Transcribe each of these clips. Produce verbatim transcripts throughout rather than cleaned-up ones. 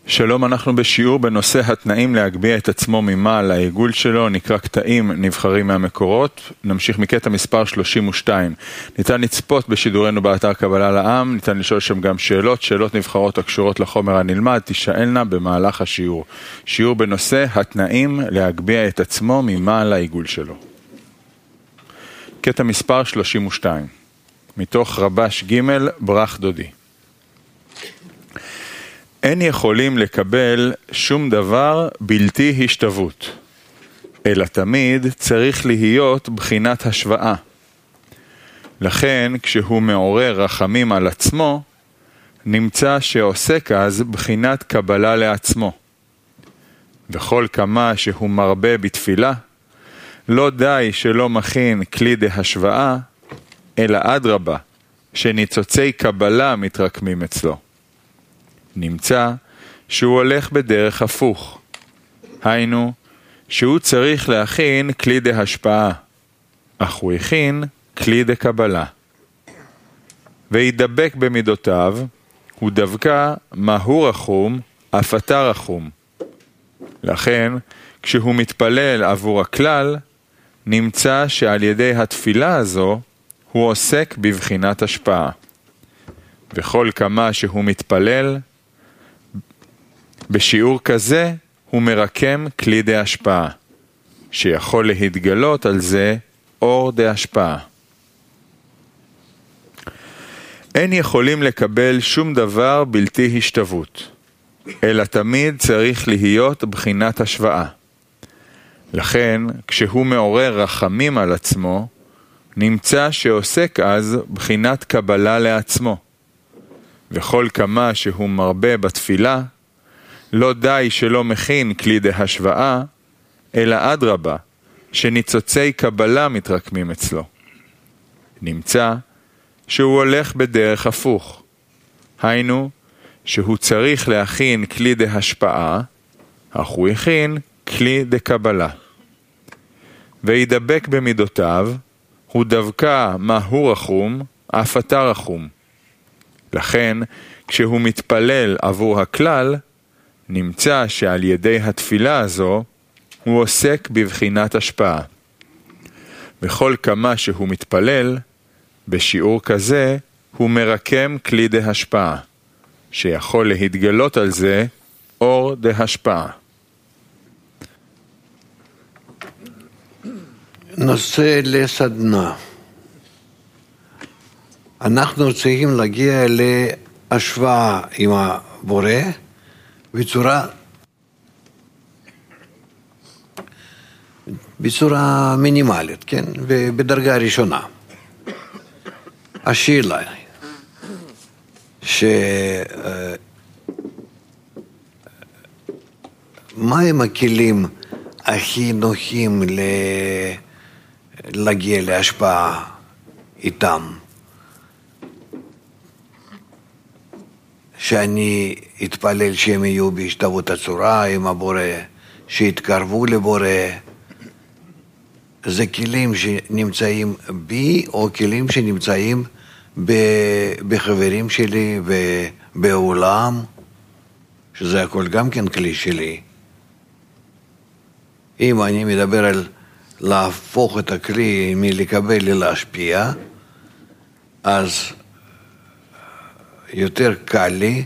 שלום, אנחנו בשיעור בנושא התנאים להגביה את עצמו ממעל לעיגול שלו, נקרא קטעים נבחרים מהמקורות. נמשיך מקטע מספר שלושים ושתיים. ניתן לצפות בשידורנו באתר קבלה לעם, ניתן לשאול שם גם שאלות, שאלות נבחרות הקשורות לחומר הנלמד, תשאלנה במהלך השיעור. שיעור בנושא התנאים להגביה את עצמו ממעל לעיגול שלו. קטע מספר שלושים ושתיים, מתוך רבש ג' ברח דודי. אין יכולים לקבל שום דבר בלתי השתוות, אלא תמיד צריך להיות בחינת השוואה. לכן כשהוא מעורר רחמים על עצמו, נמצא שעוסק אז בחינת קבלה לעצמו. וכל כמה שהוא מרבה בתפילה, לא די שלא מכין כלי דהשוואה, אלא אדרבה, שניצוצי קבלה מתרקמים אצלו. נמצא שהוא הולך בדרך הפוך. היינו, שהוא צריך להכין כלי דהשפעה, אך הוא הכין כלי דקבלה. וידבק במידותיו, הוא דווקא מהו רחום, אף אתה רחום. לכן, כשהוא מתפלל עבור הכלל, נמצא שעל ידי התפילה הזו, הוא עוסק בבחינת השפעה. וכל כמה שהוא מתפלל, בשיעור כזה הוא מרקם כלי דהשפעה, שיכול להתגלות על זה אור דהשפעה. אין יכולים לקבל שום דבר בלתי השתוות, אלא תמיד צריך להיות בחינת השוואה. לכן, כשהוא מעורר רחמים על עצמו, נמצא שעוסק אז בחינת קבלה לעצמו. וכל כמה שהוא מרבה בתפילה, לא די שלא מכין כלי דהשוואה, אלא אדרבה, שניצוצי קבלה מתרקמים אצלו. נמצא שהוא הולך בדרך הפוך. היינו, שהוא צריך להכין כלי דהשפעה, אך הוא הכין כלי דקבלה. וידבק במידותיו, הוא דווקא מהו רחום, אף אתה רחום. לכן, כשהוא מתפלל עבור הכלל, נמצא שעל ידי התפילה הזו, הוא עוסק בבחינת השפעה. וכל כמה שהוא מתפלל, בשיעור כזה, הוא מרקם כלי דהשפעה, שיכול להתגלות על זה אור דהשפעה. נושא לסדנה. אנחנו צריכים להגיע להשוואה עם הבורא בצורה בצורה מינימלית, כן? בדרגה ראשונה. השאלה ש מה הם הכלים הכי נוחים להגיע להשפעה איתם? שאני אתפלל שהם יהיו בהשתוות הצורה עם הבורא, שיתקרבו לבורא. זה כלים שנמצאים בי, או כלים שנמצאים בחברים שלי ובעולם, שזה הכל גם כן כלי שלי. אם אני מדבר על להפוך את הכלי מלקבל ללהשפיע, אז יותר קל לי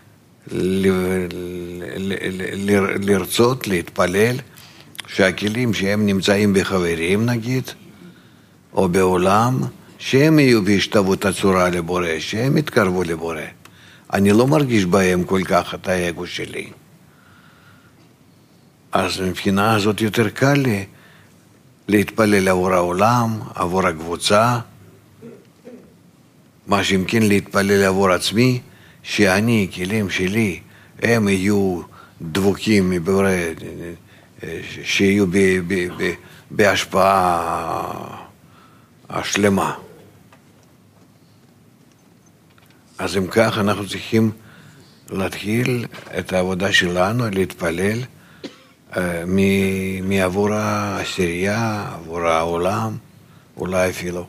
לרצות, להתפלל, שהכלים שהם נמצאים בחברים נגיד, או בעולם, שהם יהיו בהשתוות הצורה לבורא, שהם יתקרבו לבורא. אני לא מרגיש בהם כל כך את האגו שלי. אז מבחינה הזאת יותר קל לי להתפלל עבור העולם, עבור הקבוצה, מה שימכן להתפלל עבור עצמי, שאני, כלים שלי, הם יהיו דבוקים מבורא, שיהיו ב, ב, ב, בהשפעה השלמה. אז אם כך אנחנו צריכים להתחיל את העבודה שלנו, להתפלל מעבור העשירייה, עבור העולם, אולי אפילו.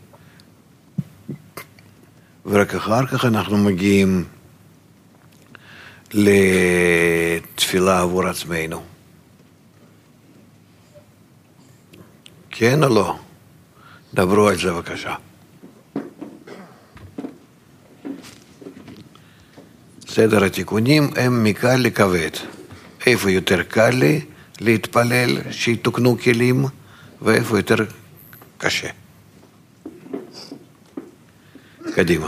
ורק אחר כך אנחנו מגיעים לתנאים תפילה עבור עצמנו. כן או לא? דברו על זה בבקשה. סדר התיקונים הם מקל לכבד. איפה יותר קל לי להתפלל שיתוקנו כלים, ואיפה יותר קשה. קדימה.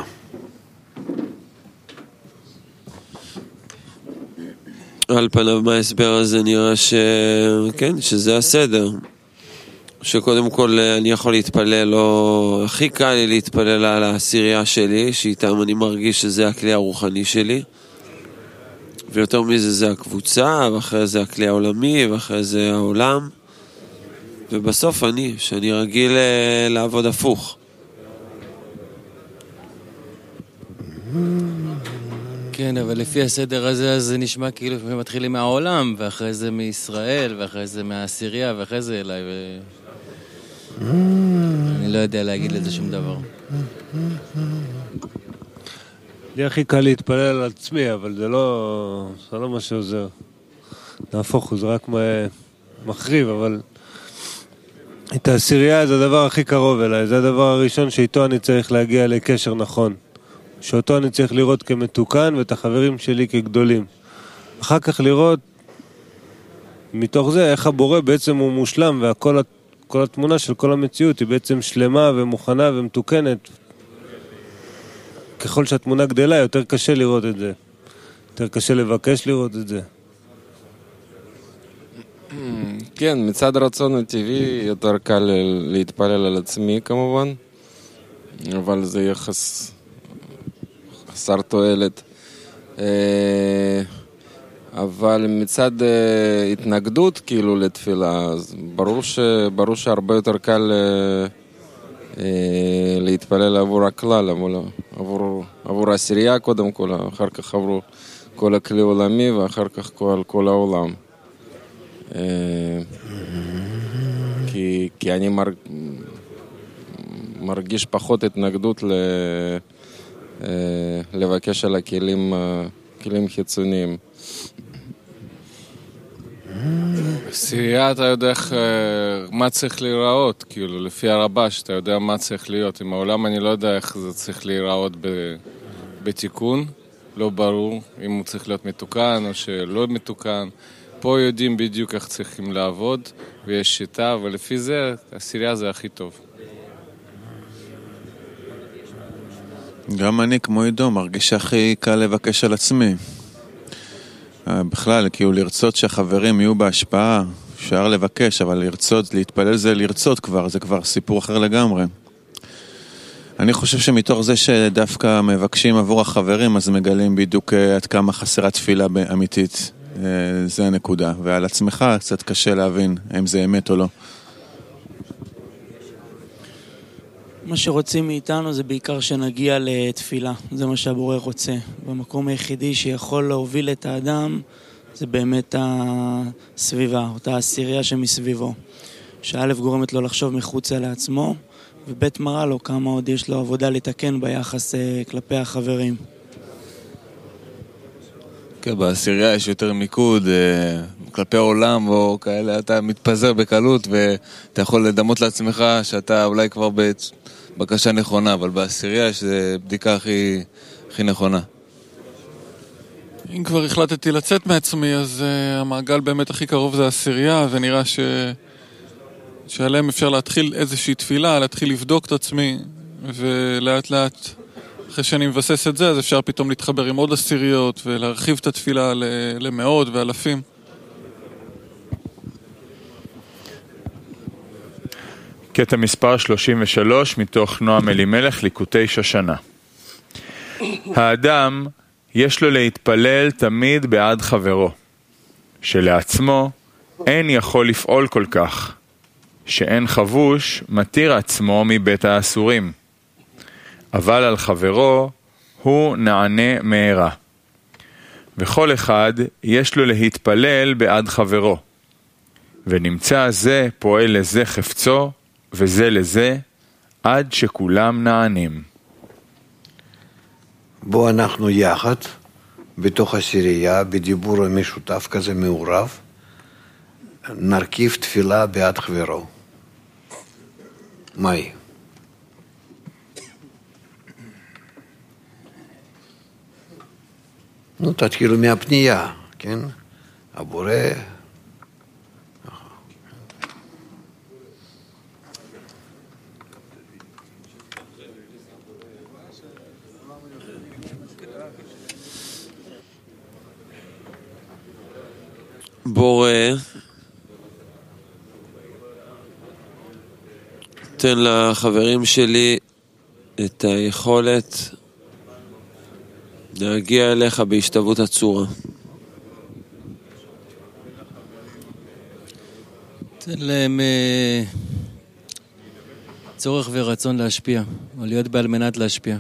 על פניו מההסבר הזה נראה שכן, שזה הסדר. שקודם כל אני יכול להתפלל, או הכי קל לי להתפלל על העשירייה שלי, שאיתם אני מרגיש שזה הכלי הרוחני שלי. ויותר מזה זה הקבוצה, ואחרי זה הכלי העולמי, ואחרי זה העולם. ובסוף אני, שאני רגיל לעבוד הפוך. כן, אבל לפי הסדר הזה, זה נשמע כאילו מתחילים מהעולם, ואחרי זה מישראל, ואחרי זה מהעשירייה, ואחרי זה אליי, ו... אני לא יודע להגיד לזה שום דבר. לי הכי קל להתפלל על עצמי, אבל זה לא, זה לא מה שעוזר. נהפוך, זה רק מחריב, אבל את העשירייה זה הדבר הכי קרוב אליי, זה הדבר הראשון שאיתו אני צריך להגיע לקשר נכון. שאותו אני צריך לראות כמתוקן ואת החברים שלי כגדולים. אחר כך לראות מתוך זה איך הבורא בעצם הוא מושלם, והכל כל התמונה של כל המציאות היא בעצם שלמה ומוכנה ומתוקנת. ככל שהתמונה גדלה יותר קשה לראות את זה, יותר קשה לבקש לראות את זה. כן, מצד רצון הטבעי יותר קל להתפלל על עצמי כמובן, אבל זה יחס חסר תועלת. אבל מצד התנגדות כאילו לתפילה, אז ברור ש ברור שהרבה יותר קל להתפלל עבור הכלל, עבור עבור העשירייה קודם כל, אחר כך עבור כל הכלי עולמי ואחר כך כל כל העולם. כי כי אני מרגיש פחות התנגדות ל לבקש על הכלים כלים חיצוניים. עשירייה אתה יודע מה צריך להיראות, כאילו לפי הרבש אתה יודע מה צריך להיות. עם העולם אני לא יודע איך זה צריך להיראות בתיקון, לא ברור אם הוא צריך להיות מתוקן או שלא מתוקן. פה יודעים בדיוק איך צריכים לעבוד ויש שיטה, ולפי זה עשירייה זה הכי טוב. גם אני כמו עידו מרגיש הכי קל לבקש על עצמי. בכלל, כאילו לרצות שהחברים יהיו בהשפעה, אפשר לבקש, אבל לרצות, להתפלל זה לרצות כבר, זה כבר סיפור אחר לגמרי. אני חושב שמתוך זה שדווקא מבקשים עבור החברים, אז מגלים בדיוק עד כמה חסרה תפילה אמיתית. זה הנקודה. ועל עצמך קצת קשה להבין אם זה אמת או לא. מה שרוצים מאיתנו זה בעיקר שנגיע לתפילה. זה מה שהבורא רוצה. במקום היחידי שיכול להוביל את האדם, זה באמת הסביבה, אותה עשירייה שמסביבו. שא' גורמת לו לחשוב מחוץ לעצמו, וב' מראה לו כמה עוד יש לו עבודה לתקן ביחס כלפי החברים. כן, בעשירייה יש יותר מיקוד כלפי העולם או כאלה, אתה מתפזר בקלות ואתה יכול לדמות לעצמך שאתה אולי כבר בבקשה נכונה, אבל בעשירייה יש בדיקה הכי, הכי נכונה. אם כבר החלטתי לצאת מעצמי, אז uh, המעגל באמת הכי קרוב זה העשירייה, ונראה ש... שעליהם אפשר להתחיל איזושהי תפילה, להתחיל לבדוק את עצמי, ולאט לאט, אחרי שאני מבסס את זה, אז אפשר פתאום להתחבר עם עוד עשיריות, ולהרחיב את התפילה למאות ואלפים. קטע מספר שלושים ושלוש מתוך נועם אלימלך, ליקוטי שושנה. האדם יש לו להתפלל תמיד בעד חברו, שלעצמו אין יכול לפעול כל כך, שאין חבוש מתיר עצמו מבית האסורים, אבל על חברו הוא נענה מהרה. וכל אחד יש לו להתפלל בעד חברו, ונמצא זה פועל לזה חפצו וזה לזה, עד שכולם נענים. בו אנחנו יחד בתוך הסירייה, בדיבור המשותף כזה מעורב, נרכיב תפילה בעד חברו. מהי? נו, תתחילו מהפנייה, כן? הבורא... בורא, תן לחברים שלי את היכולת להגיע אליך בהשתוות הצורה. תן להם אה, צורך ורצון להשפיע, או להיות בעל מנת להשפיע.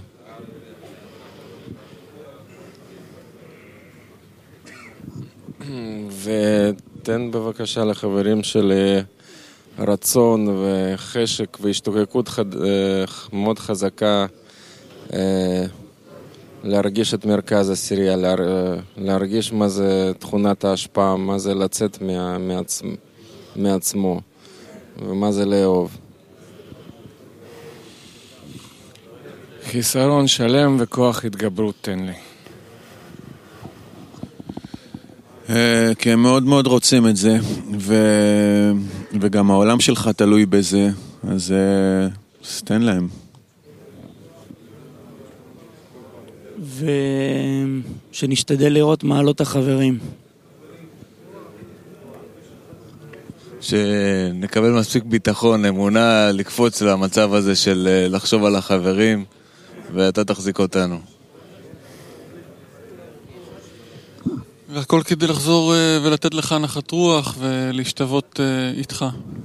ותן בבקשה לחברים שלי רצון וחשק והשתוקקות חד... מאוד חזקה להרגיש את מרכז הסירייה, להר... להרגיש מה זה תכונת ההשפעה, מה זה לצאת מה... מעצ... מעצמו ומה זה לאהוב. חיסרון שלם וכוח התגברות תן לי. כי הם מאוד מאוד רוצים את זה, ו... וגם העולם שלך תלוי בזה, אז תן להם. ושנשתדל לראות מעלות החברים. שנקבל מספיק ביטחון, אמונה, לקפוץ למצב הזה של לחשוב על החברים, ואתה תחזיק אותנו. והכל כדי לחזור ולתת לך נחת רוח ולהשתוות איתך.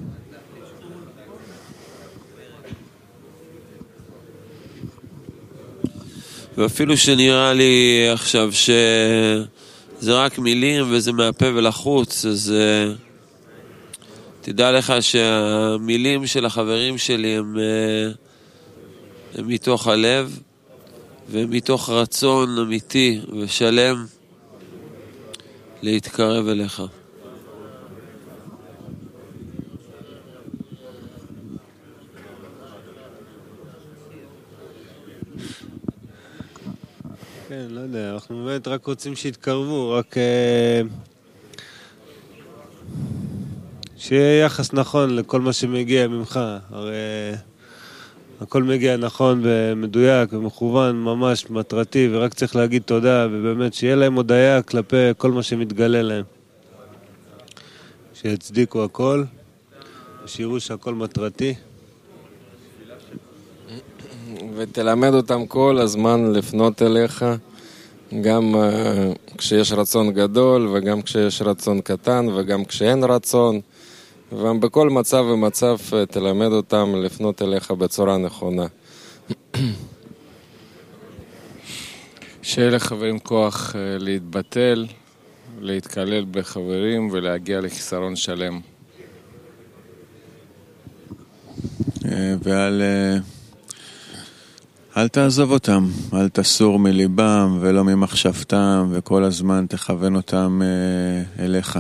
ואפילו שנראה לי עכשיו שזה רק מילים וזה מהפה ולחוץ, אז תדע לך שהמילים של החברים שלי הם, הם מתוך הלב ומתוך רצון אמיתי ושלם להתקרב אליך. כן, לא יודע, אנחנו באמת רק רוצים שיתקרבו, רק שיהיה יחס נכון לכל מה שמגיע ממך. הרי הכל מגיע נכון ומדויק ומכוון, ממש מטרתי, ורק צריך להגיד תודה, ובאמת שיהיה להם הודיה כלפי כל מה שמתגלה להם. שיצדיקו הכל, ושיראו שהכל מטרתי. ותלמד אותם כל הזמן לפנות אליך, גם uh, כשיש רצון גדול, וגם כשיש רצון קטן, וגם כשאין רצון, ובכל מצב ומצב תלמד אותם לפנות אליך בצורה נכונה. שיהיה לחברים כוח להתבטל, להתקלל בחברים ולהגיע לחיסרון שלם. ועל... אל תעזוב אותם, אל תסור מליבם ולא ממחשבתם, וכל הזמן תכוון אותם אליך.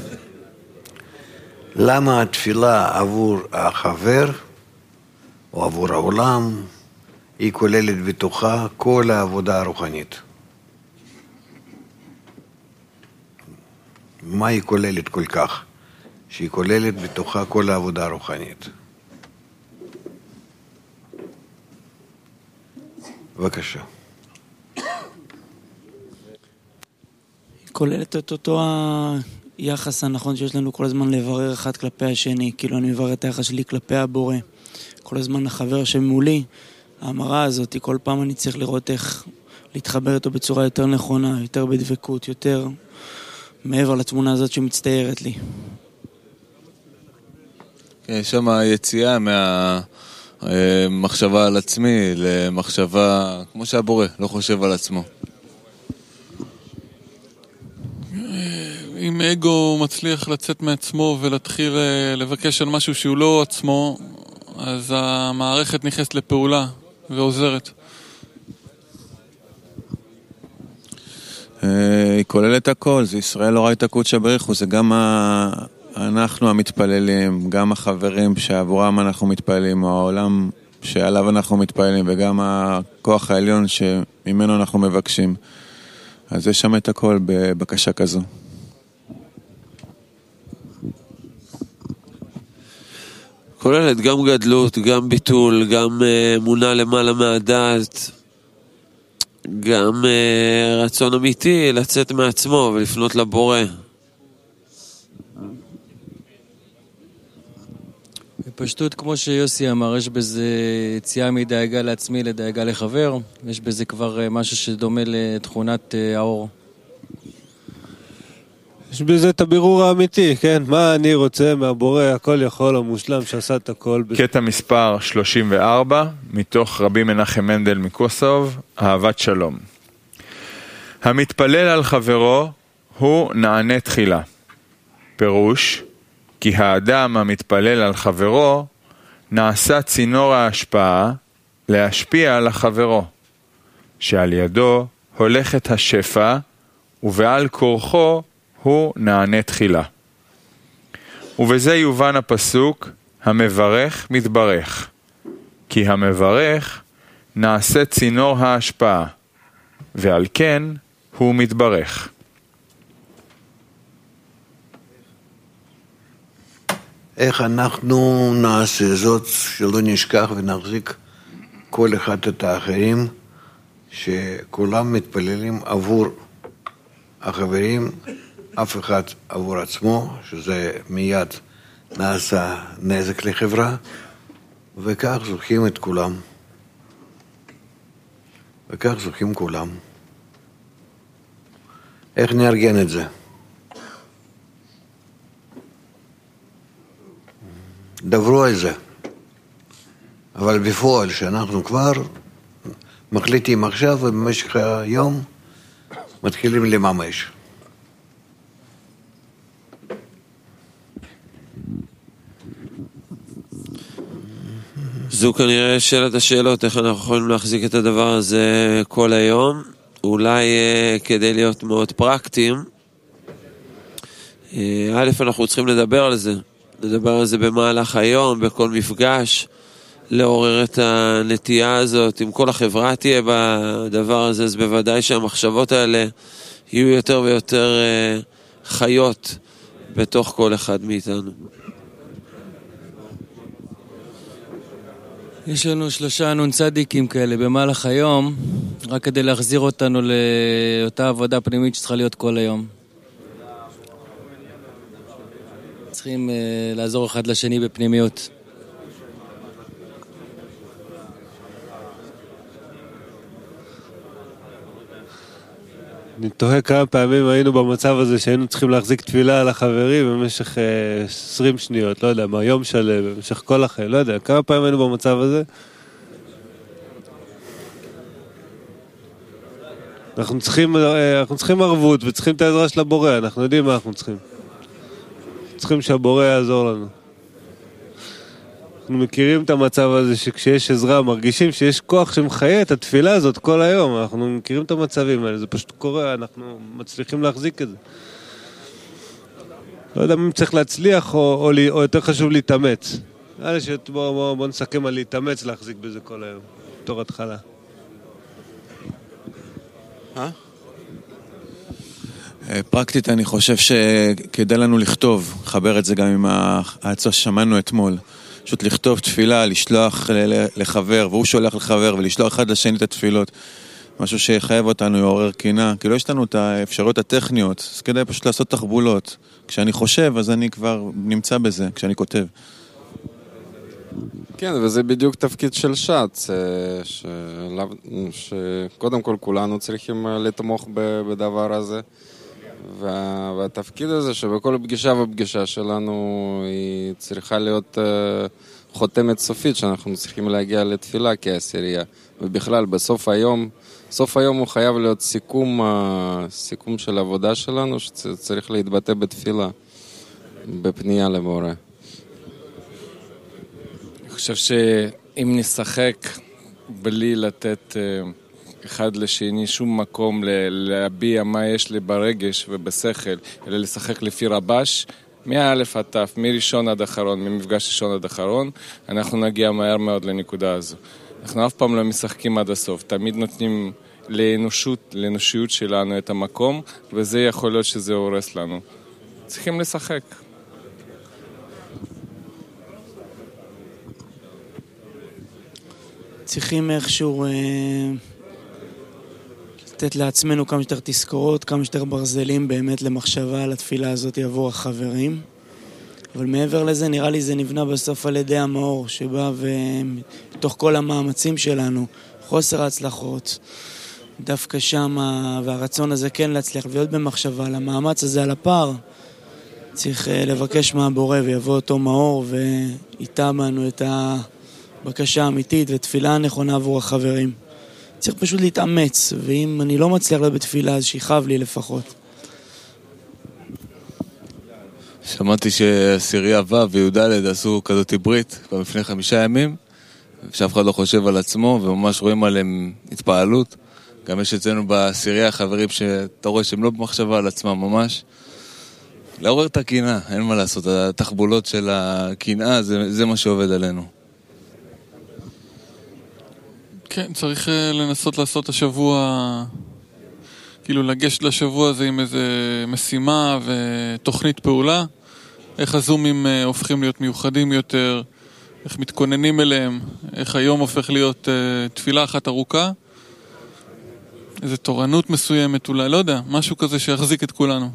למה התפילה עבור החבר או עבור העולם היא כוללת בתוכה כל העבודה הרוחנית? מה היא כוללת כל כך? שהיא כוללת בתוכה כל העבודה הרוחנית. בבקשה. היא כוללת את אותו היחס הנכון שיש לנו כל הזמן לברר אחד כלפי השני, כאילו אני מברר את היחס שלי כלפי הבורא. כל הזמן החבר שמולי, ההמרה הזאת, כל פעם אני צריך לראות איך להתחבר איתו בצורה יותר נכונה, יותר בדבקות, יותר מעבר לתמונה הזאת שמצטיירת לי. כן, שם היציאה מהמחשבה על עצמי למחשבה כמו שהבורא לא חושב על עצמו. אם אגו מצליח לצאת מעצמו ולהתחיל לבקש על משהו שהוא לא עצמו, אז המערכת נכנסת לפעולה ועוזרת. היא כוללת הכל, זה ישראל לא ראית קודשא בריחו, זה גם ה... אנחנו המתפללים, גם החברים שעבורם אנחנו מתפללים, או העולם שעליו אנחנו מתפללים, וגם הכוח העליון שממנו אנחנו מבקשים. אז יש שם את הכל בבקשה כזו. כוללת גם גדלות, גם ביטול, גם אמונה למעלה מהדעת, גם רצון אמיתי לצאת מעצמו ולפנות לבורא. בפשטות, כמו שיוסי אמר, יש בזה יציאה מדאגה לעצמי לדאגה לחבר, יש בזה כבר משהו שדומה לתכונת האור. יש בזה את הבירור האמיתי, כן? מה אני רוצה מהבורא, הכל יכול, המושלם, שעשה את הכל. קטע מספר שלושים וארבע, מתוך רבי מנחם מנדל מקוסוב, אהבת שלום. המתפלל על חברו הוא נענה תחילה. פירוש, כי האדם המתפלל על חברו נעשה צינור ההשפעה להשפיע על החברו, שעל ידו הולכת השפע ובעל כורחו הוא נענה תחילה. ובזה יובן הפסוק, המברך מתברך, כי המברך נעשה צינור ההשפעה, ועל כן הוא מתברך. איך אנחנו נעשה זאת שלא נשכח ונחזיק כל אחד את האחרים, שכולם מתפללים עבור החברים, אף אחד עבור עצמו, שזה מיד נעשה נזק לחברה, וכך זוכים את כולם. וכך זוכים כולם. איך נארגן את זה? דברו על זה. אבל בפועל שאנחנו כבר מחליטים עכשיו ובמשך היום מתחילים לממש. זו כנראה שאלת השאלות, איך אנחנו יכולים להחזיק את הדבר הזה כל היום. אולי כדי להיות מאוד פרקטיים, א', אנחנו צריכים לדבר על זה. לדבר על זה במהלך היום, בכל מפגש, לעורר את הנטייה הזאת. אם כל החברה תהיה בדבר הזה, אז בוודאי שהמחשבות האלה יהיו יותר ויותר חיות בתוך כל אחד מאיתנו. יש לנו שלושה נון צדיקים כאלה במהלך היום, רק כדי להחזיר אותנו לאותה עבודה פנימית שצריכה להיות כל היום. צריכים uh, לעזור אחד לשני בפנימיות. אני תוהה כמה פעמים היינו במצב הזה שהיינו צריכים להחזיק תפילה על החברים במשך uh, עשרים שניות, לא יודע מה, יום שלם, במשך כל החיים, לא יודע, כמה פעמים היינו במצב הזה. אנחנו צריכים, uh, אנחנו צריכים ערבות וצריכים את העזרה של הבורא, אנחנו יודעים מה אנחנו צריכים. צריכים שהבורא יעזור לנו. אנחנו מכירים את המצב הזה שכשיש עזרה מרגישים שיש כוח שמחיה את התפילה הזאת כל היום. אנחנו מכירים את המצבים האלה, זה פשוט קורה, אנחנו מצליחים להחזיק את זה. לא יודע אם צריך להצליח או, או, או יותר חשוב להתאמץ. בוא, בוא, בוא נסכם על להתאמץ להחזיק בזה כל היום, בתור התחלה. אה? פרקטית אני חושב שכדאי לנו לכתוב, חבר את זה גם עם ההצעה ששמענו אתמול, פשוט לכתוב תפילה, לשלוח לחבר, והוא שולח לחבר, ולשלוח אחד לשני את התפילות, משהו שיחייב אותנו, יעורר קינה, כי לא יש לנו את האפשרויות הטכניות, אז כדאי פשוט לעשות תחבולות. כשאני חושב, אז אני כבר נמצא בזה, כשאני כותב. כן, וזה בדיוק תפקיד של שץ, שקודם כל כולנו צריכים לתמוך בדבר הזה, והתפקיד הזה שבכל פגישה ופגישה שלנו היא צריכה להיות חותמת סופית, שאנחנו צריכים להגיע לתפילה כעשירייה, ובכלל בסוף היום, סוף היום הוא חייב להיות סיכום, סיכום של העבודה שלנו, שצריך להתבטא בתפילה, בפנייה לבורא. אני חושב שאם נשחק בלי לתת אחד לשני, שום מקום להביע מה יש לי ברגש ובשכל, אלא לשחק לפי רבש, מאלף עד תף, מראשון עד אחרון, ממפגש ראשון עד אחרון, אנחנו נגיע מהר מאוד לנקודה הזו. אנחנו אף פעם לא משחקים עד הסוף, תמיד נותנים לאנושות, לאנושיות שלנו את המקום, וזה יכול להיות שזה הורס לנו. צריכים לשחק. צריכים איכשהו אה, לתת לעצמנו כמה שיותר תזכורות, כמה שיותר ברזלים באמת למחשבה על התפילה הזאת עבור החברים. אבל מעבר לזה, נראה לי זה נבנה בסוף על ידי המאור, שבא ומתוך כל המאמצים שלנו, חוסר ההצלחות, דווקא שם, והרצון הזה כן להצליח, להיות במחשבה על המאמץ הזה, על הפער, צריך לבקש מהבורא ויבוא אותו מאור ואיתה בנו את הבקשה האמיתית ותפילה הנכונה עבור החברים. צריך פשוט להתאמץ, ואם אני לא מצליח להיות בתפילה, אז שיחב לי לפחות. שמעתי שעשירייה ו' וי"ד עשו כזאת ברית כבר לפני חמישה ימים, שאף אחד לא חושב על עצמו, וממש רואים עליהם התפעלות. גם יש אצלנו בעשירייה חברים שאתה רואה שהם לא במחשבה על עצמם ממש. לעורר את הקנאה, אין מה לעשות, התחבולות של הקנאה, זה, זה מה שעובד עלינו. כן, צריך לנסות לעשות השבוע, כאילו לגשת לשבוע הזה עם איזה משימה ותוכנית פעולה, איך הזומים הופכים להיות מיוחדים יותר, איך מתכוננים אליהם, איך היום הופך להיות תפילה אחת ארוכה, איזו תורנות מסוימת אולי, לא יודע, משהו כזה שיחזיק את כולנו.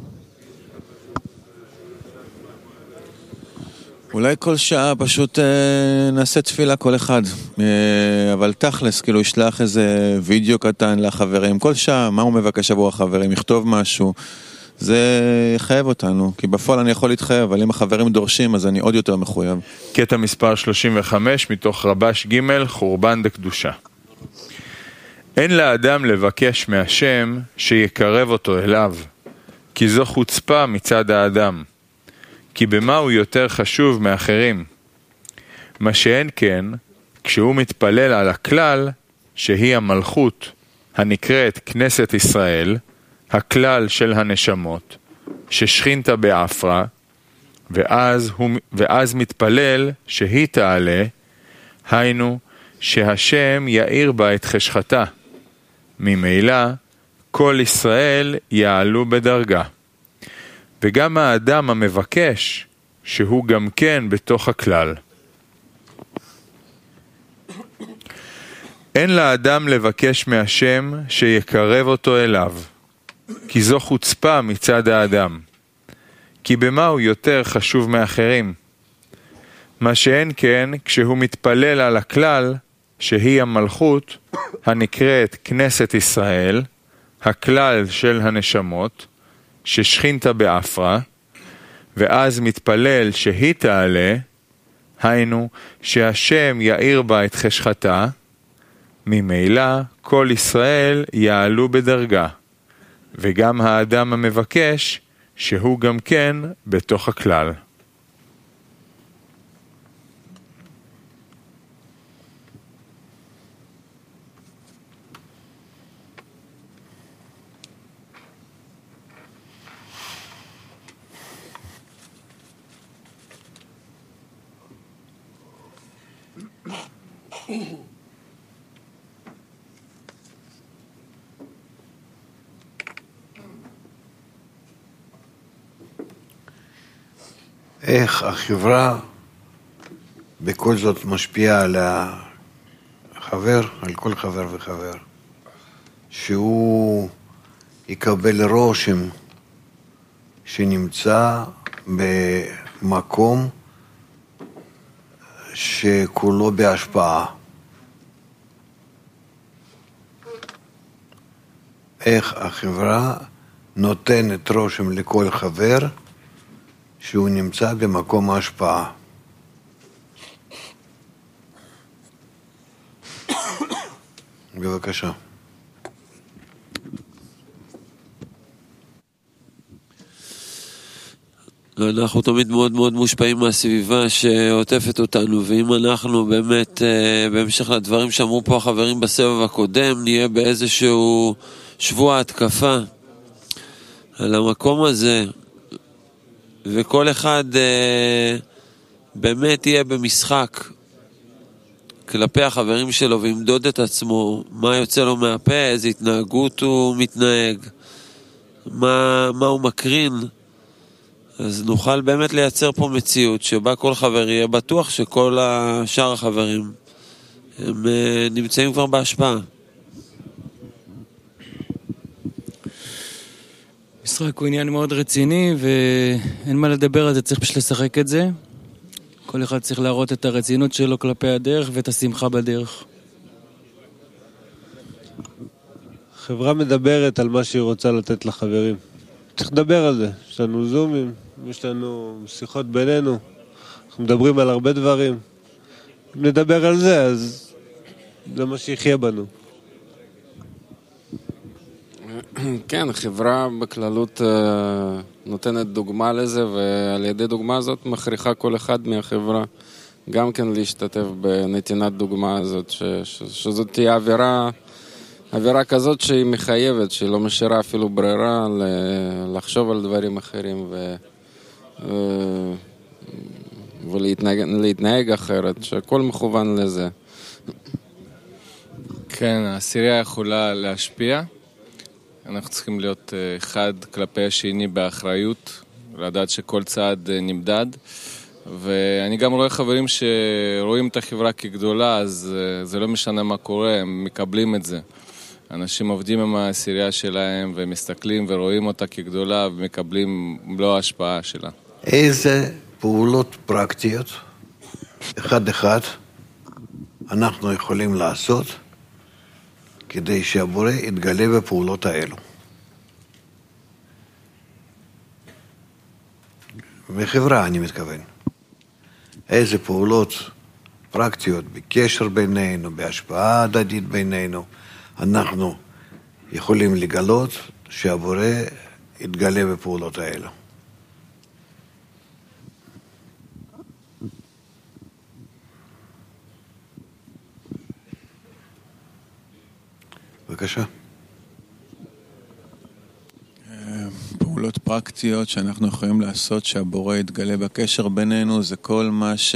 אולי כל שעה פשוט אה, נעשה תפילה כל אחד, אה, אבל תכלס, כאילו ישלח איזה וידאו קטן לחברים, כל שעה, מה הוא מבקש עבור החברים, יכתוב משהו, זה יחייב אותנו, כי בפועל אני יכול להתחייב, אבל אם החברים דורשים, אז אני עוד יותר מחויב. קטע מספר שלושים וחמש מתוך רבש ג' חורבן דקדושה. אין לאדם לבקש מהשם שיקרב אותו אליו, כי זו חוצפה מצד האדם. כי במה הוא יותר חשוב מאחרים? מה שאין כן, כשהוא מתפלל על הכלל, שהיא המלכות הנקראת כנסת ישראל, הכלל של הנשמות, ששכינת באפרה, ואז, הוא, ואז מתפלל שהיא תעלה, היינו שהשם יאיר בה את חשכתה. ממילא כל ישראל יעלו בדרגה. וגם האדם המבקש, שהוא גם כן בתוך הכלל. אין לאדם לבקש מהשם שיקרב אותו אליו, כי זו חוצפה מצד האדם. כי במה הוא יותר חשוב מאחרים? מה שאין כן, כשהוא מתפלל על הכלל, שהיא המלכות, הנקראת כנסת ישראל, הכלל של הנשמות, ששכינת באפרה, ואז מתפלל שהיא תעלה, היינו שהשם יאיר בה את חשכתה, ממילא כל ישראל יעלו בדרגה, וגם האדם המבקש שהוא גם כן בתוך הכלל. איך החברה בכל זאת משפיעה על החבר, על כל חבר וחבר, שהוא יקבל רושם שנמצא במקום שכולו בהשפעה. איך החברה נותנת רושם לכל חבר שהוא נמצא במקום ההשפעה. בבקשה. אנחנו תמיד מאוד מאוד מושפעים מהסביבה שעוטפת אותנו, ואם אנחנו באמת, בהמשך לדברים שאמרו פה החברים בסבב הקודם, נהיה באיזשהו שבוע התקפה על המקום הזה, וכל אחד באמת יהיה במשחק כלפי החברים שלו וימדוד את עצמו, מה יוצא לו מהפה, איזו התנהגות הוא מתנהג, מה, מה הוא מקרין, אז נוכל באמת לייצר פה מציאות שבה כל חבר יהיה בטוח שכל השאר החברים הם נמצאים כבר בהשפעה. משחק הוא עניין מאוד רציני ואין מה לדבר על זה, צריך פשוט לשחק את זה. כל אחד צריך להראות את הרצינות שלו כלפי הדרך ואת השמחה בדרך. חברה מדברת על מה שהיא רוצה לתת לחברים. צריך לדבר על זה. יש לנו זומים, יש לנו שיחות בינינו. אנחנו מדברים על הרבה דברים. אם נדבר על זה, אז זה מה שיחיה בנו. כן, חברה בכללות נותנת דוגמה לזה, ועל ידי דוגמה הזאת מכריחה כל אחד מהחברה גם כן להשתתף בנתינת דוגמה הזאת, ש, ש, שזאת תהיה עבירה, עבירה כזאת שהיא מחייבת, שהיא לא משאירה אפילו ברירה לחשוב על דברים אחרים ו, ו, ולהתנהג, להתנהג אחרת, שהכל מכוון לזה. כן, העשירייה יכולה להשפיע. אנחנו צריכים להיות אחד כלפי השני באחריות, לדעת שכל צעד נמדד, ואני גם רואה חברים שרואים את החברה כגדולה, אז זה לא משנה מה קורה, הם מקבלים את זה. אנשים עובדים עם העשירייה שלהם ומסתכלים ורואים אותה כגדולה ומקבלים מלוא ההשפעה שלה. איזה פעולות פרקטיות, אחד אחד, אנחנו יכולים לעשות כדי שהבורא יתגלה בפעולות האלו. בחברה אני מתכוון. איזה פעולות פרקטיות בקשר בינינו, בהשפעה הדדית בינינו, אנחנו יכולים לגלות שהבורא יתגלה בפעולות האלו. בבקשה. פעולות פרקטיות שאנחנו יכולים לעשות שהבורא יתגלה בקשר בינינו, זה כל מה ש...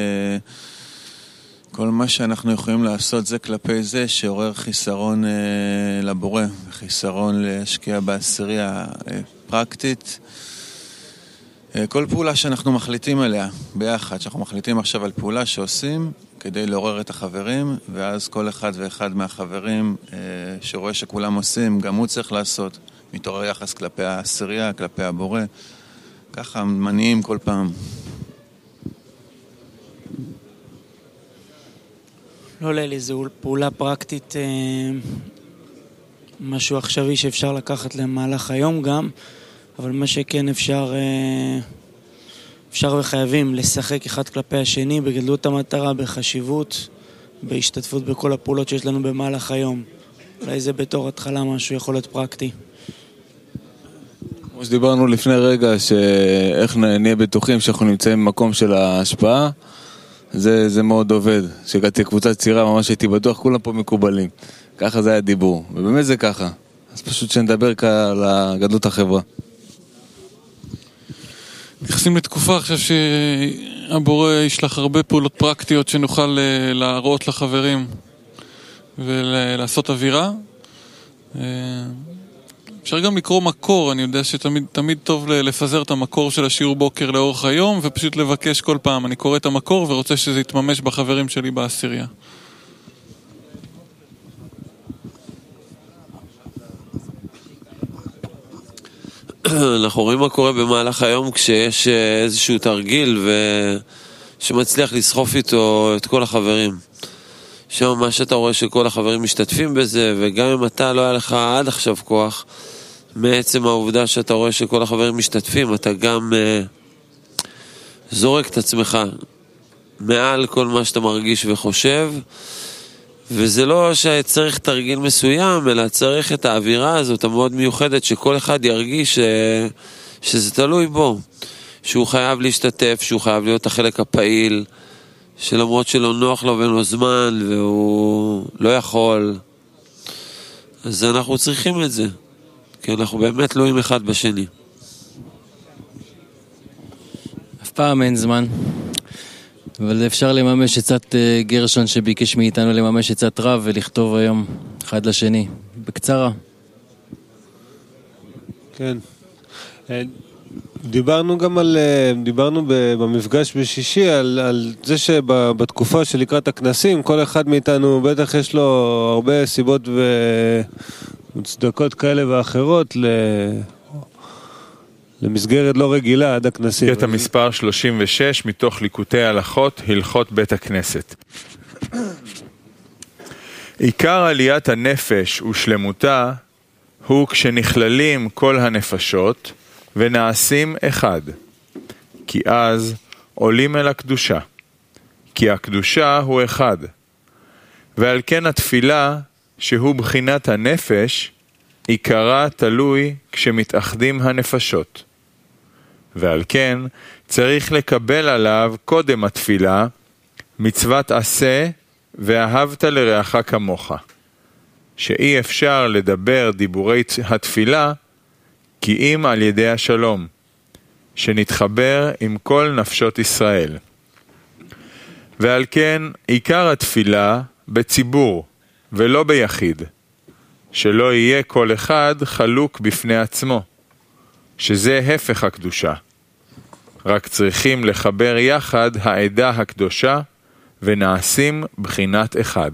כל מה שאנחנו יכולים לעשות זה כלפי זה שעורר חיסרון אה, לבורא, חיסרון להשקיע בעשירייה אה, פרקטית. אה, כל פעולה שאנחנו מחליטים עליה ביחד, שאנחנו מחליטים עכשיו על פעולה שעושים כדי לעורר את החברים, ואז כל אחד ואחד מהחברים אה, שרואה שכולם עושים, גם הוא צריך לעשות, מתעורר יחס כלפי העשירייה, כלפי הבורא. ככה מניעים כל פעם. לא לילי, זו פעולה פרקטית, משהו עכשווי שאפשר לקחת למהלך היום גם, אבל מה שכן אפשר, אפשר וחייבים לשחק אחד כלפי השני, בגדלות המטרה, בחשיבות, בהשתתפות בכל הפעולות שיש לנו במהלך היום. אולי זה בתור התחלה משהו יכול להיות פרקטי. כמו שדיברנו לפני רגע, שאיך נהיה בטוחים שאנחנו נמצאים במקום של ההשפעה, זה, זה מאוד עובד. כשהגעתי לקבוצת צעירה, ממש הייתי בטוח, כולם פה מקובלים. ככה זה היה דיבור, ובאמת זה ככה. אז פשוט שנדבר על גדלות החברה. נכנסים לתקופה, עכשיו שהבורא ישלח הרבה פעולות פרקטיות שנוכל להראות לחברים ולעשות אווירה. אפשר גם לקרוא מקור, אני יודע שתמיד תמיד טוב לפזר את המקור של השיעור בוקר לאורך היום, ופשוט לבקש כל פעם. אני קורא את המקור ורוצה שזה יתממש בחברים שלי בעשירייה. אנחנו רואים מה קורה במהלך היום כשיש איזשהו תרגיל ו... שמצליח לסחוף איתו את כל החברים. שם מה שאתה רואה שכל החברים משתתפים בזה, וגם אם אתה לא היה לך עד עכשיו כוח, מעצם העובדה שאתה רואה שכל החברים משתתפים, אתה גם uh, זורק את עצמך מעל כל מה שאתה מרגיש וחושב, וזה לא שצריך תרגיל מסוים, אלא צריך את האווירה הזאת המאוד מיוחדת, שכל אחד ירגיש ש... שזה תלוי בו, שהוא חייב להשתתף, שהוא חייב להיות החלק הפעיל, שלמרות שלא נוח לו ואין לו זמן והוא לא יכול, אז אנחנו צריכים את זה, כי אנחנו באמת תלויים אחד בשני. אף פעם אין זמן, אבל אפשר לממש עצת גרשון שביקש מאיתנו לממש עצת רב ולכתוב היום אחד לשני, בקצרה. כן. דיברנו גם על, דיברנו במפגש בשישי על, על זה שבתקופה של לקראת הכנסים, כל אחד מאיתנו בטח יש לו הרבה סיבות ומוצדקות כאלה ואחרות ל... למסגרת לא רגילה עד הכנסים. קטע מספר שלושים ושש מתוך ליקוטי הלכות, הלכות בית הכנסת. עיקר עליית הנפש ושלמותה הוא כשנכללים כל הנפשות ונעשים אחד, כי אז עולים אל הקדושה, כי הקדושה הוא אחד, ועל כן התפילה שהוא בחינת הנפש עיקרה תלוי כשמתאחדים הנפשות, ועל כן צריך לקבל עליו קודם התפילה מצוות עשה ואהבת לרעך כמוך, שאי אפשר לדבר דיבורי התפילה כי אם על ידי השלום, שנתחבר עם כל נפשות ישראל. ועל כן עיקר התפילה בציבור ולא ביחיד, שלא יהיה כל אחד חלוק בפני עצמו, שזה הפך הקדושה. רק צריכים לחבר יחד העדה הקדושה ונעשים בחינת אחד.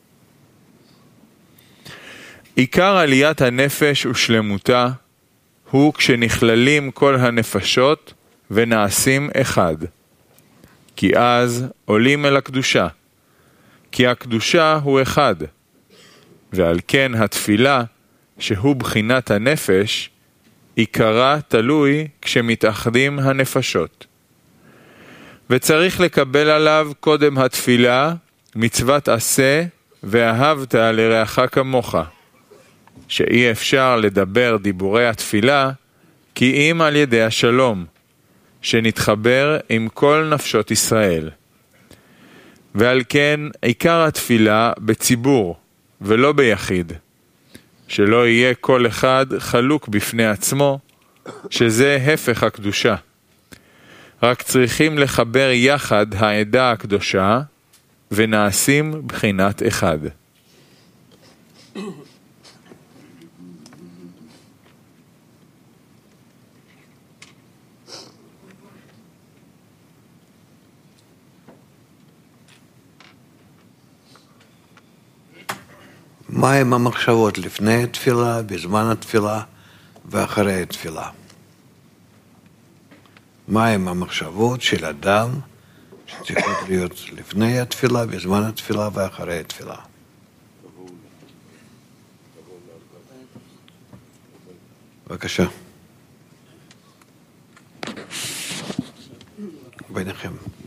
עיקר עליית הנפש ושלמותה הוא כשנכללים כל הנפשות ונעשים אחד, כי אז עולים אל הקדושה, כי הקדושה הוא אחד, ועל כן התפילה שהוא בחינת הנפש עיקרה תלוי כשמתאחדים הנפשות. וצריך לקבל עליו קודם התפילה מצוות עשה ואהבת לרעך כמוך, שאי אפשר לדבר דיבורי התפילה כי אם על ידי השלום, שנתחבר עם כל נפשות ישראל. ועל כן עיקר התפילה בציבור ולא ביחיד, שלא יהיה כל אחד חלוק בפני עצמו, שזה הפך הקדושה. רק צריכים לחבר יחד העדה הקדושה ונעשים בחינת אחד. מהם המחשבות לפני התפילה, בזמן התפילה ואחרי התפילה? מהם המחשבות של אדם שצריכות להיות לפני התפילה, בזמן התפילה ואחרי התפילה? בבקשה. ביניכם.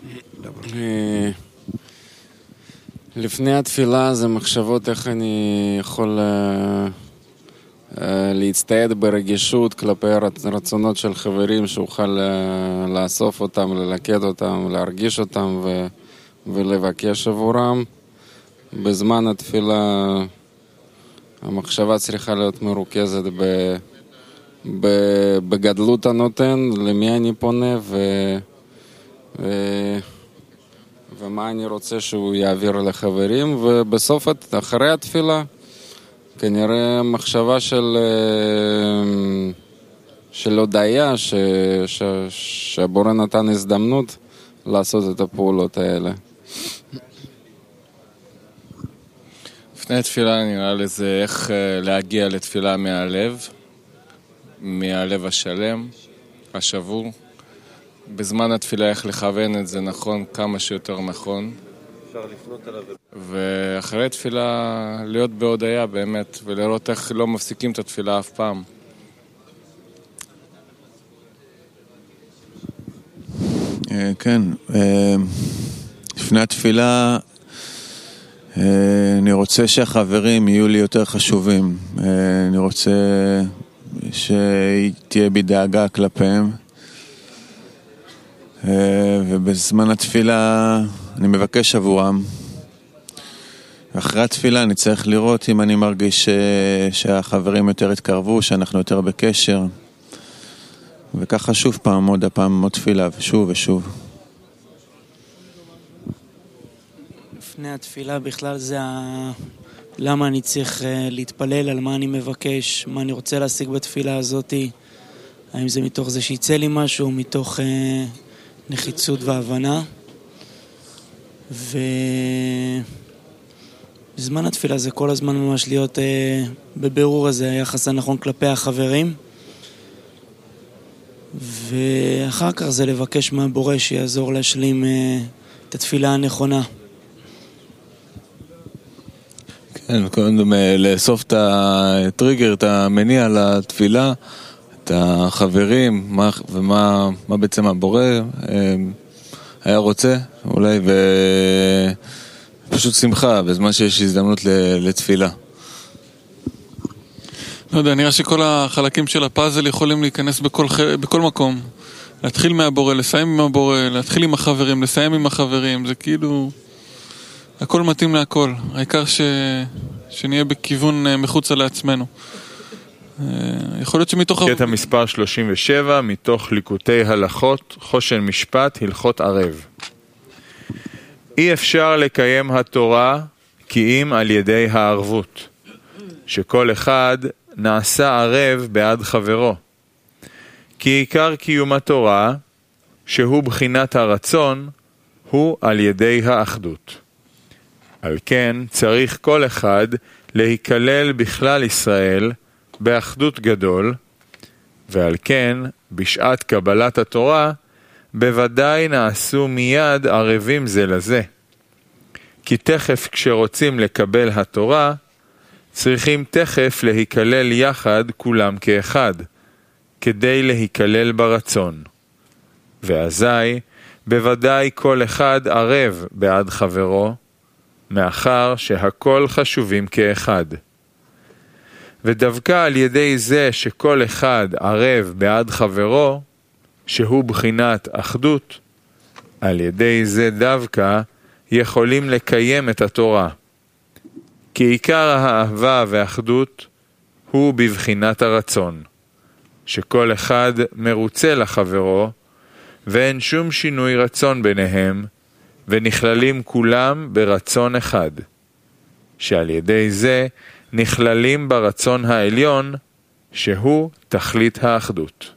לפני התפילה זה מחשבות איך אני יכול uh, uh, להצטייד ברגישות כלפי רצונות של חברים, שאוכל uh, לאסוף אותם, ללקט אותם, להרגיש אותם ו- ולבקש עבורם. בזמן התפילה המחשבה צריכה להיות מרוכזת ב- ב- בגדלות הנותן, למי אני פונה ו... ו- ומה אני רוצה שהוא יעביר לחברים, ובסוף, אחרי התפילה, כנראה מחשבה של, של הודעה, ש, ש, שהבורא נתן הזדמנות לעשות את הפעולות האלה. לפני התפילה נראה לזה איך להגיע לתפילה מהלב, מהלב השלם, השבור. בזמן התפילה איך לכוון את זה נכון, כמה שיותר נכון. אפשר לפנות עליו. ואחרי תפילה להיות בהודעה באמת, ולראות איך לא מפסיקים את התפילה אף פעם. כן, לפני התפילה אני רוצה שהחברים יהיו לי יותר חשובים. אני רוצה שתהיה בי דאגה כלפיהם. ובזמן התפילה אני מבקש עבורם. אחרי התפילה אני צריך לראות אם אני מרגיש שהחברים יותר התקרבו, שאנחנו יותר בקשר. וככה שוב פעם עוד הפעם עוד תפילה ושוב ושוב. לפני התפילה בכלל זה ה... למה אני צריך להתפלל, על מה אני מבקש, מה אני רוצה להשיג בתפילה הזאת. האם זה מתוך זה שיצא לי משהו, מתוך נחיצות והבנה. ובזמן התפילה זה כל הזמן ממש להיות בבירור הזה, היחס הנכון כלפי החברים. ואחר כך זה לבקש מהבורא שיעזור להשלים את התפילה הנכונה. כן, קודם לאסוף את הטריגר, את המניע לתפילה, את החברים, מה, ומה מה בעצם הבורא היה רוצה, אולי, ופשוט שמחה בזמן שיש הזדמנות לתפילה. לא יודע, נראה שכל החלקים של הפאזל יכולים להיכנס בכל, בכל מקום. להתחיל מהבורא, לסיים עם הבורא, להתחיל עם החברים, לסיים עם החברים, זה כאילו... הכל מתאים להכל. העיקר ש... שנהיה בכיוון מחוצה לעצמנו. יכול להיות שמתוך... קטע מספר שלושים ושבע, מתוך ליקוטי הלכות, חושן משפט, הלכות ערב. אי אפשר לקיים התורה כי אם על ידי הערבות, שכל אחד נעשה ערב בעד חברו. כי עיקר קיום התורה, שהוא בחינת הרצון, הוא על ידי האחדות. על כן צריך כל אחד להיכלל בכלל ישראל באחדות גדול, ועל כן בשעת קבלת התורה בוודאי נעשו מיד ערבים זה לזה. כי תכף כשרוצים לקבל התורה, צריכים תכף להיכלל יחד כולם כאחד, כדי להיכלל ברצון. ואזי בוודאי כל אחד ערב בעד חברו, מאחר שהכל חשובים כאחד. ודווקא על ידי זה שכל אחד ערב בעד חברו, שהוא בחינת אחדות, על ידי זה דווקא יכולים לקיים את התורה. כי עיקר האהבה והאחדות הוא בבחינת הרצון, שכל אחד מרוצה לחברו, ואין שום שינוי רצון ביניהם, ונכללים כולם ברצון אחד, שעל ידי זה נכללים ברצון העליון, שהוא תכלית האחדות.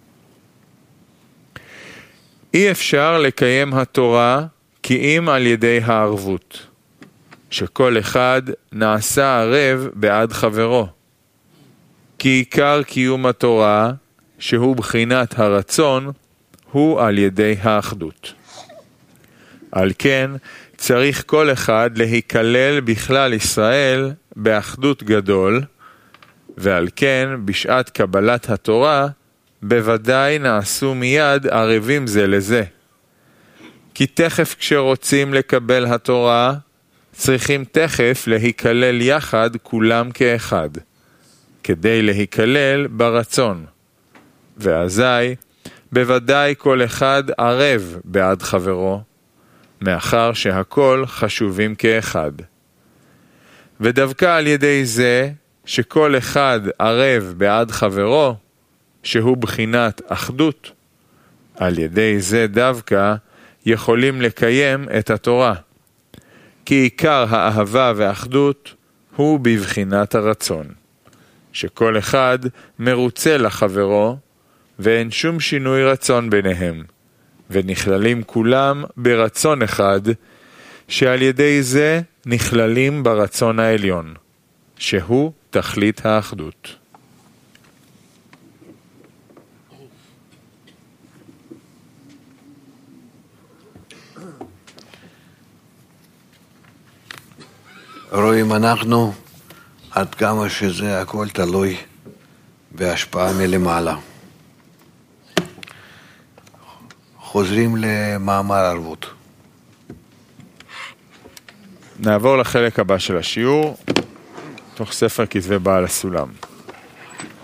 אי אפשר לקיים התורה כי אם על ידי הערבות, שכל אחד נעשה ערב בעד חברו. כי עיקר קיום התורה, שהוא בחינת הרצון, הוא על ידי האחדות. על כן צריך כל אחד להיכלל בכלל ישראל באחדות גדול, ועל כן בשעת קבלת התורה בוודאי נעשו מיד ערבים זה לזה. כי תכף כשרוצים לקבל התורה, צריכים תכף להיכלל יחד כולם כאחד, כדי להיכלל ברצון. ואזי בוודאי כל אחד ערב בעד חברו, מאחר שהכל חשובים כאחד. ודווקא על ידי זה שכל אחד ערב בעד חברו, שהוא בחינת אחדות, על ידי זה דווקא יכולים לקיים את התורה. כי עיקר האהבה והאחדות הוא בבחינת הרצון, שכל אחד מרוצה לחברו, ואין שום שינוי רצון ביניהם, ונכללים כולם ברצון אחד, שעל ידי זה נכללים ברצון העליון, שהוא תכלית האחדות. רואים אנחנו עד כמה שזה הכל תלוי בהשפעה מלמעלה. חוזרים למאמר ערבות. נעבור לחלק הבא של השיעור, תוך ספר כתבי בעל הסולם.